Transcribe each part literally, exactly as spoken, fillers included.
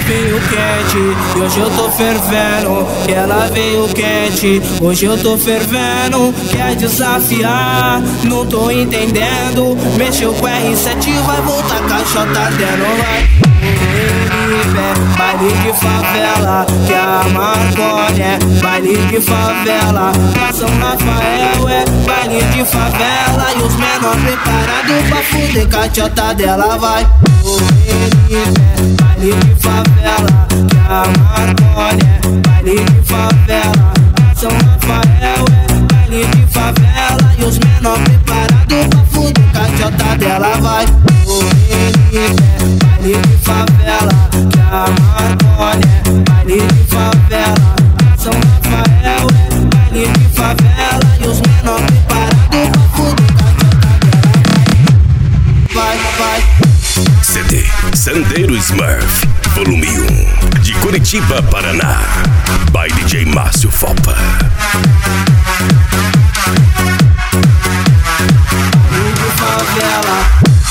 veio quente e hoje eu tô fervendo. Que ela veio quente, hoje eu tô fervendo. Quer desafiar, não tô entendendo. Mexeu com R sete, vai voltar caixota dentro, vai. Baile de favela, que a maconha é baile de favela. São Rafael é baile de favela. E os menores preparados pra fuder caixota dela, vai. Baile de favela, que a maconha é baile de favela. São Rafael é baile de favela. E os menores preparados pra fuder caixota dela, vai. Baile de favela, que a maconha é baile de favela. São Rafael é baile de favela. E os menores preparados pra fuder caixota dela, vai, vai. C D Sandeiro Smurf, volume um, de Curitiba, Paraná, by D J Márcio Fopa. Baile de favela.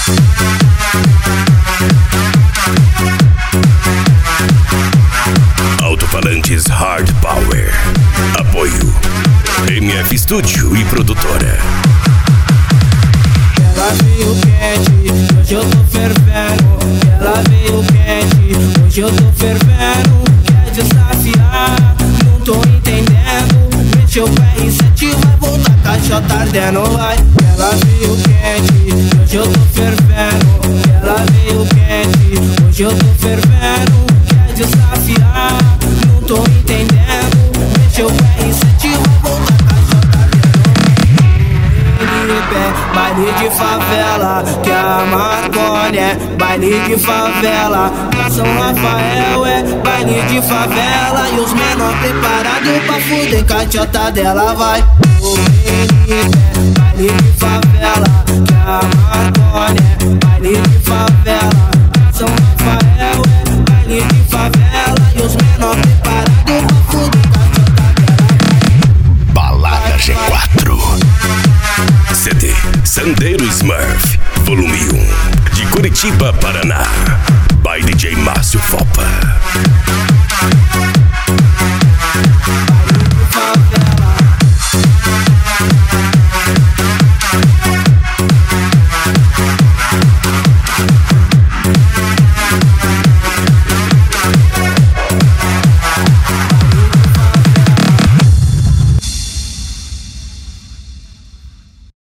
Alto-falantes Hard Power. Apoio M F Studio e produtora. Ela veio quente, hoje eu tô fervendo. Ela veio quente, hoje eu tô fervendo. Quer desafiar, não tô entendendo. Mexeu com R sete, vai voltar caixota ardendo, vai. Ela veio quente, hoje eu tô fervendo. Ela veio quente, hoje eu tô fervendo. Quer desafiar, não tô entendendo. Mexeu com R sete, vai voltar caixota ardendo. Baile de favela, que a maconha é baile de favela. São Rafael é baile de favela. E os menores preparados pra fuder caixota dela, vai. Baile de favela, que a maconha é baile de favela. São Rafael é baile de favela. E os menores preparados pra fuder caixota dela, vai. Balada G quatro. C D Sandeiro Smurf, volume um, de Curitiba, Paraná, by D J Márcio Fopa.